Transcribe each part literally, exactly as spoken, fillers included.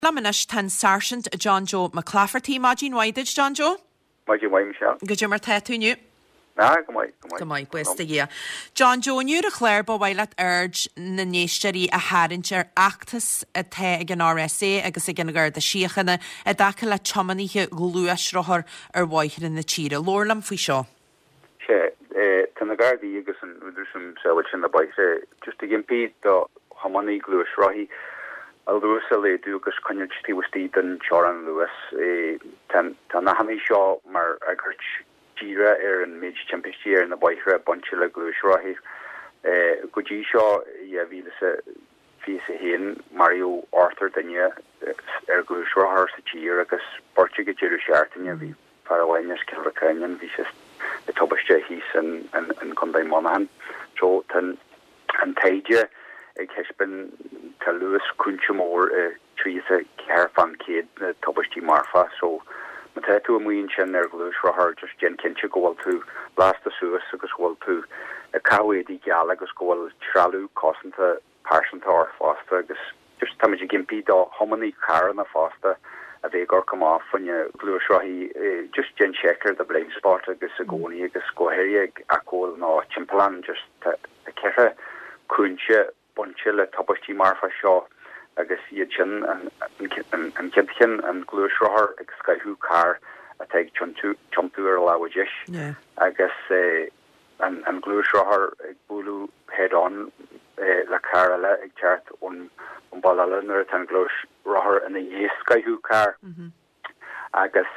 Laminis tan Sergeant John Joe McClafferty Majin Waidage John Joe. Majin Wai Michelle. Good mar tetúniu. Na, go mai, go mai. Go mai, buesta gia. John Joe niú a chléir bo bhaileat urge na néisteí a harintir achtas a te ag an R S A agus ag an ggur de siochanna a dacha le chomaníthe glúas rothar ar bhaithir in na tíre. Lorlam fao seo. Sé, tan na gardaí agus an údrúsum sewil sin na baise, just a gimpí do chomaní glúas rothí. Al Lewis le dúgus connect tí wastí den Choran Lewis tan tan na hamí seo mar agurt gira ar an mid championship in na baithre bunch le glúis rothí. Go dí seo ia bhí sa fi sa héin Mario Arthur danne ar glúis rothar sa tír agus Portugal Jeru Shartin bhí Paraguaynas Kilracanyan bhí sa the tobaste hís an an an Conday Monaghan. So tan an taide ag hesbin ta Lewis Kunchumor uh, trísa cearfan céad na tobastí marfa, so ma te tú amuíonn sin ar glúis rothar just gen cinse gohfuil tú blasta suas agus bhfuil tú a cahuédí geal agus gohfuil tralú cosanta pásanta ar fásta agus just tamid gimpí dá homaní cara na fásta a bheith gur come off fanne glúis rothí uh, just gen checker the blame spot agus a gcónaí agus gohéir a cóil ná timplan just a ceire cúnse bunche le tobastí marfa seo agus iad sin an an cincin an glúis rothar ag scaithú car a teag chontú ar láideis agus an an glúis rothar ag búlú head on le car eile ag teart ón an ballile nuair an glúis rothar in é scaithú car agus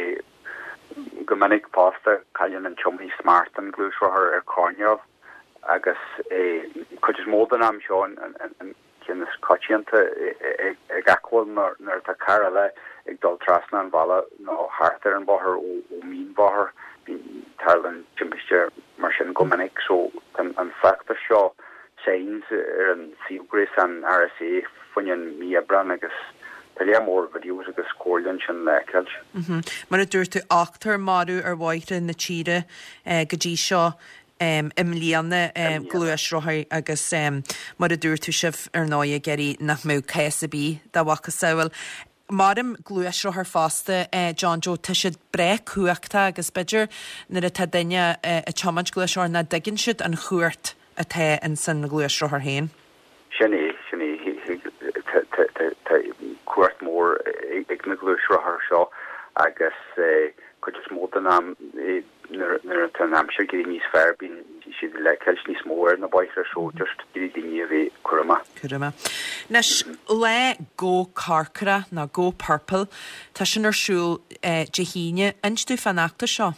go minic pásta caian an chomhí smart an glúis rothar ar cáneamh agus chud is mód an am seo an cin is coitianta ag gacháil nar tá cara le ag dul trasna an bhela nó háartar an báthair ó mín báthair tarlan timpiste mar sin go minic so an facta seo séins ar an siúgréis an R S A faoin mí bran agus Talia mór videos agus cóirlann sin le ceilt. Mar a dúirtu achtar marú ar bhaithre na tíre go dtí seo Um, im líanna um, glúis rothar agus um, mar a dúirtu sibh ar náide geirí nach mú céasabí dá bhacha saoil. Marim glúis rothar fásta uh, John Joe tá siad bre cuaachta agus beidir nar a tá daine uh, a chomant glúis rothar na dagann siad an chuairt a the in san glúis rothar héin. Sinné sinné cuairt mór ag na glúis rothar seo agus chud is mód an am nar an amsir gí níos fear bín si le ceils níos mór na baithre so just gí daine a bheith curama. Curama. Nes le go carcara na go purple tá sin ar siúil de híine instú fanachta seo?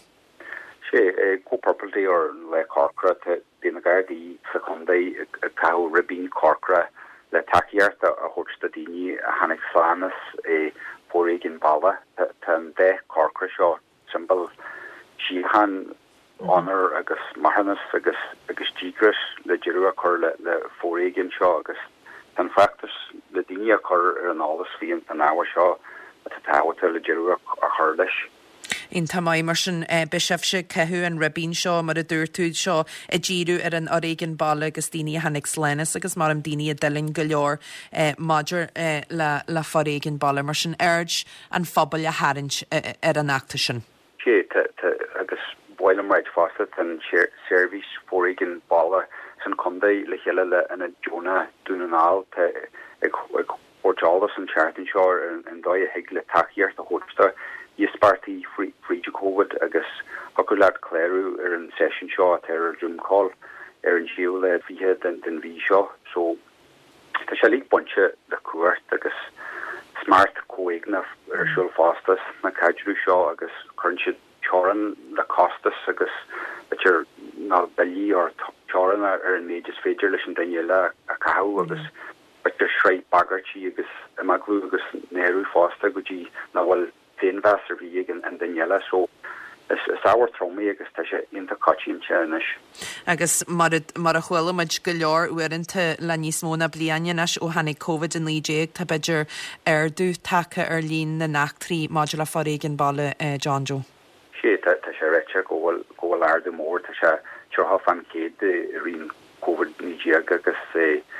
sé go purple dé ar le carcara dé na gardaí sa chundaí a caú ribín carcara le takeíart a thuirsta daine a hanig flanas é póréigin balla tan de carcara seo symbol si han honor agus marhannas agus agus tigris le jirua cor le le foreigin seo agus tan factus le dinia cor ar an álas fi an hour seo at a tawata le jirua a hardish. In tamai mar sin uh, bishef se cehu an rabín seo mar a dúirtúd seo a ddíú ar an oréigin balla agus daoine hanig slénas agus mar am daoine a dilinn go leor uh, maidir uh, le, le foréigin balla mar sin urge an phobal a harint uh, ar an acta sin. Sé agus bhilm right fásta an service foréigin balla san condaí le chéile le ina Jonah dúnaál ag orjálas an chartin seo an dóid a hiig le takeíart a hósta Yisparty free free COVID agus hokulat cléru ar an session seo at ar Zoom call ar an siú le fihe den den ví seo so tá sé lí bunche le cuairt agus smart coignaf ar siúl fástas na caidrú seo agus chunse choran le costas agus bitir ná bellí or choran ar an méidir féidir leis an daine le a cahu agus bitir shreit bagartí agus amaglú agus néirú fásta go dtí na bhfuil investor vi and Daniela so is our tromi agus tá sé inta cochim chenis agus mar mar a chhuiile muid go leor uanta le níos móna bliananas ó hanig COVID an líéig tá beidir ar dú take ar lín na nachtrií modula foréigin balle uh, John Joe. sé tá sé réite gohfuil gohfuil air de mór tá sé tuha fan céad rin COVID níéag agus é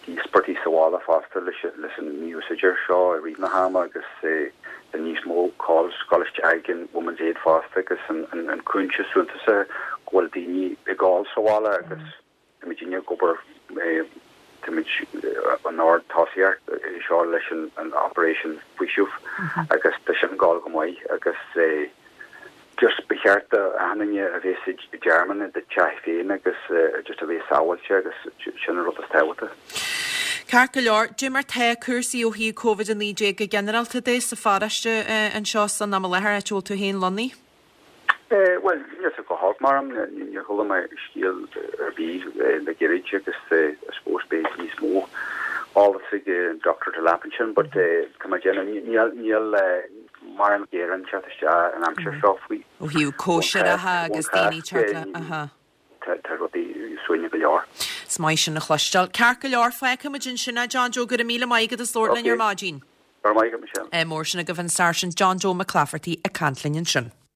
die sportí sahála fásta leis leis an newsager seo a ri na hama agus den níos mó call Scottish agin Women's Aid fásta agus an an cúnse súnta sa ghfuil daoine i gáil sahála agus imidine gobar timid an áir táíart seo leis an operation fuisiúh agus de sin gáil go maiid agus just becheart a hanine a bhés German de teith féin agus just a bhés sáhailte agus sin rud a stáhata. Car go leor, Jim mar the cuasaí ó hí COVID an nídé go generalta dé sa fáraiste an seo san na lethir a teol tú héin Lonní? Well, yes, go hog mar ni hol mai stiel er bí na gerid agus sportsbé ní smó all sig Doctor de Lappinchen, but kam gen niel mar an geran chat an am shofwi. O hiú kosher a ha agus déní chatla aha. Tar rodi swinne go leor. Smai sin na chlustal. Car go leor fe cumagin sinna John Joe go a míle maigad a slort in your margin. Bar maigad Michelle. E mór sinna go van Sergeant John Joe McClafferty a cantlin sin.